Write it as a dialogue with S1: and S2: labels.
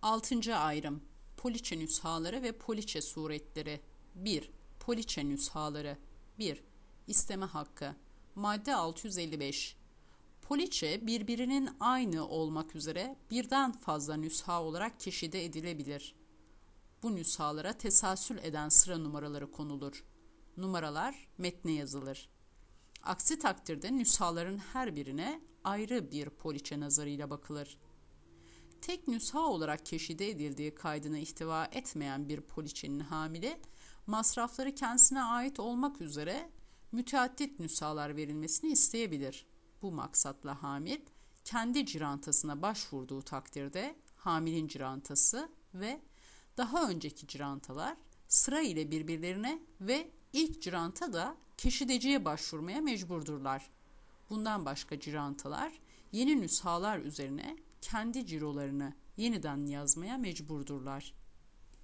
S1: Altıncı ayrım. Poliçe nüshaları ve poliçe suretleri. 1. Poliçe nüshaları. 1. İsteme hakkı. Madde 655. Poliçe birbirinin aynı olmak üzere birden fazla nüsha olarak keşide edilebilir. Bu nüshalara teselsül eden sıra numaraları konulur. Numaralar metne yazılır. Aksi takdirde nüshaların her birine ayrı bir poliçe nazarıyla bakılır. Tek nüsha olarak keşide edildiği kaydına ihtiva etmeyen bir poliçenin hamili, masrafları kendisine ait olmak üzere müteaddit nüshalar verilmesini isteyebilir. Bu maksatla hamil, kendi cirantasına başvurduğu takdirde hamilin cirantası ve daha önceki cirantalar sıra ile birbirlerine ve ilk ciranta da keşideciye başvurmaya mecburdurlar. Bundan başka cirantalar yeni nüshalar üzerine kendi cirolarını yeniden yazmaya mecburdurlar.